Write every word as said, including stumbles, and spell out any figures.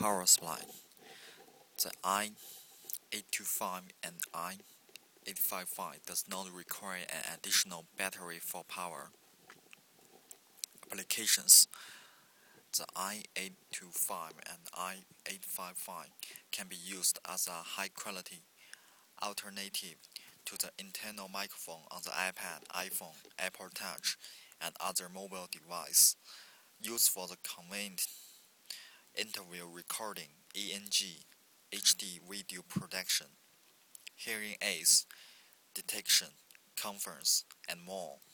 power supply. The I eight two five and I eight five five does not require an additional battery for power applications. The I eight two five and I eight five five can be used as a high-quality alternative to the internal microphone on the iPad, iPhone, Apple Touch, and other mobile devices used for the convenient interview recording, E N G, H D video production, hearing aids detection, conference, and more.